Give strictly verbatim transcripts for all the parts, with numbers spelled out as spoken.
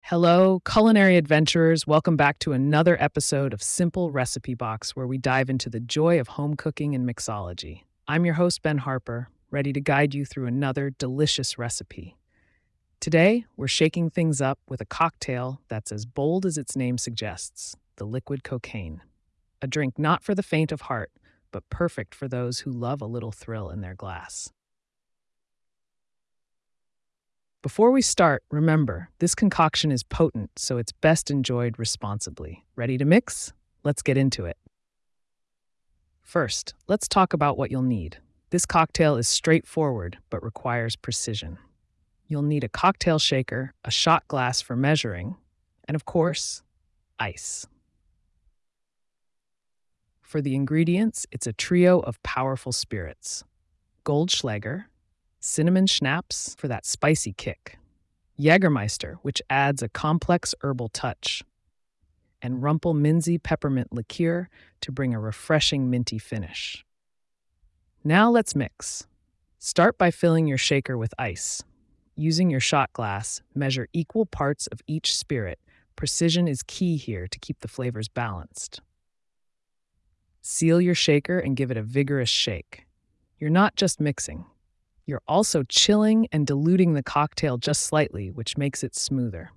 Hello, culinary adventurers. Welcome back to another episode of Simple Recipe Box, where we dive into the joy of home cooking and mixology. I'm your host, Ben Harper, ready to guide you through another delicious recipe. Today, we're shaking things up with a cocktail that's as bold as its name suggests, the liquid cocaine. A drink not for the faint of heart, but perfect for those who love a little thrill in their glass. Before we start, remember, this concoction is potent, so it's best enjoyed responsibly. Ready to mix? Let's get into it. First, let's talk about what you'll need. This cocktail is straightforward, but requires precision. You'll need a cocktail shaker, a shot glass for measuring, and of course, ice. For the ingredients, it's a trio of powerful spirits: Goldschlager, cinnamon schnapps for that spicy kick, Jägermeister, which adds a complex herbal touch, and Rumpelminze peppermint liqueur to bring a refreshing minty finish. Now let's mix. Start by filling your shaker with ice. Using your shot glass, measure equal parts of each spirit. Precision is key here to keep the flavors balanced. Seal your shaker and give it a vigorous shake. You're not just mixing. You're also chilling and diluting the cocktail just slightly, which makes it smoother.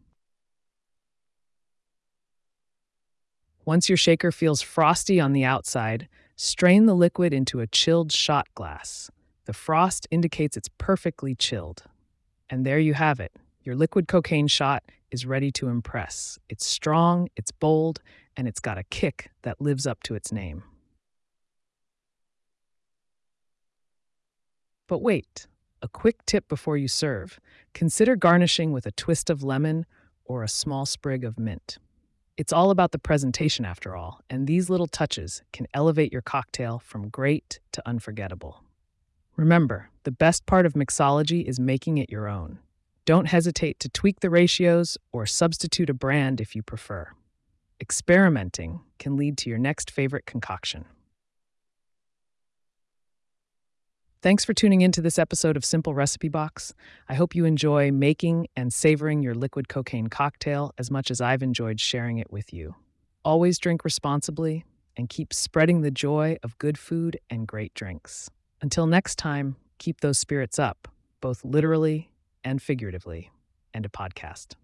Once your shaker feels frosty on the outside, strain the liquid into a chilled shot glass. The frost indicates it's perfectly chilled. And there you have it. Your liquid cocaine shot is ready to impress. It's strong, it's bold, and it's got a kick that lives up to its name. But wait, a quick tip before you serve. Consider garnishing with a twist of lemon or a small sprig of mint. It's all about the presentation after all, and these little touches can elevate your cocktail from great to unforgettable. Remember, the best part of mixology is making it your own. Don't hesitate to tweak the ratios or substitute a brand if you prefer. Experimenting can lead to your next favorite concoction. Thanks for tuning in to this episode of Simple Recipe Box. I hope you enjoy making and savoring your liquid cocaine cocktail as much as I've enjoyed sharing it with you. Always drink responsibly and keep spreading the joy of good food and great drinks. Until next time, keep those spirits up, both literally and figuratively, and a podcast.